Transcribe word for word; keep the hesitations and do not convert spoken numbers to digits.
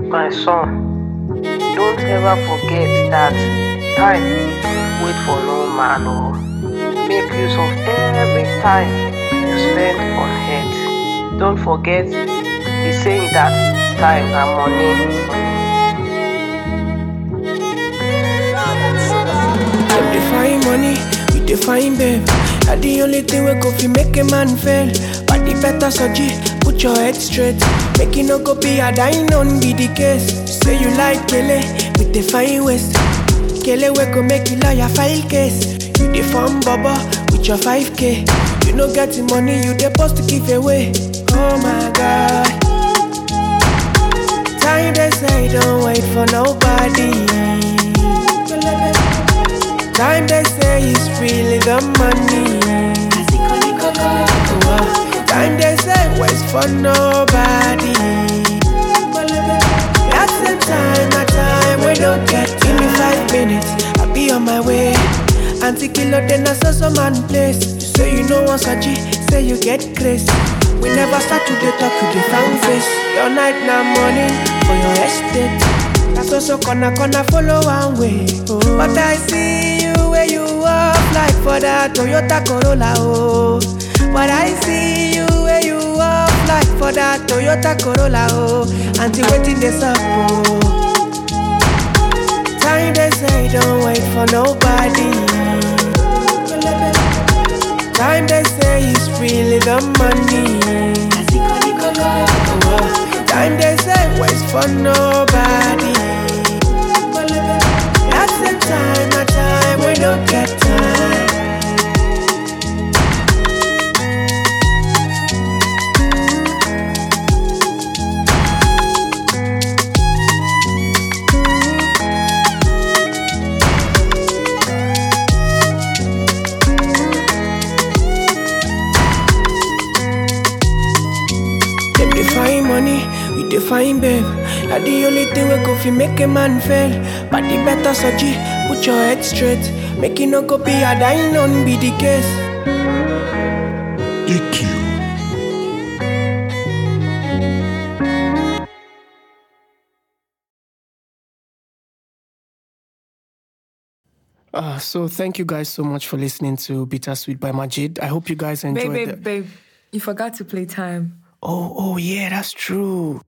My son, don't ever forget that time wait for no man. Oh, make use of every time you spend on earth. Don't forget the saying that time and money. Them define money, we define babe. That the only thing we go fi make a man fail. But the better surgery, put your head straight. Make it no go be a dying on be the case. Say you like Kele, we define waste. Kele we go make you lawyer file case. You define Baba with your five K. You no get the money, you the post to give away. Oh my God. Time they say don't wait for nobody. Time they say it's really the money. Time they say waits for nobody. That's the time, that time we don't get. Give me five minutes, I'll be on my way. Auntie Kilo then I saw some man place. You say you know what's a G, say you get grace. We never start to the talk with the frown face. Your night now morning for your estate. That's also gonna gonna follow one way. Oh. But I see you where you walk like for that Toyota Corolla. Oh. But I see you where you walk like for that Toyota Corolla. Oh. Until waiting this up. Oh. Time they say don't wait for nobody. Time they say it's really the money. Oh. Time they say waits for nobody. That's the time, the time we don't get time. Them define money, we define babe. That the only thing we go fi make a man fail. But the better surgery, put your head straight. Make it no go be a dying on be the case. E Q. Uh, so thank you guys so much for listening to Bittersweet by Majid. I hope you guys enjoyed Babe, it. babe, babe, you forgot to play time. Oh, oh yeah, that's true.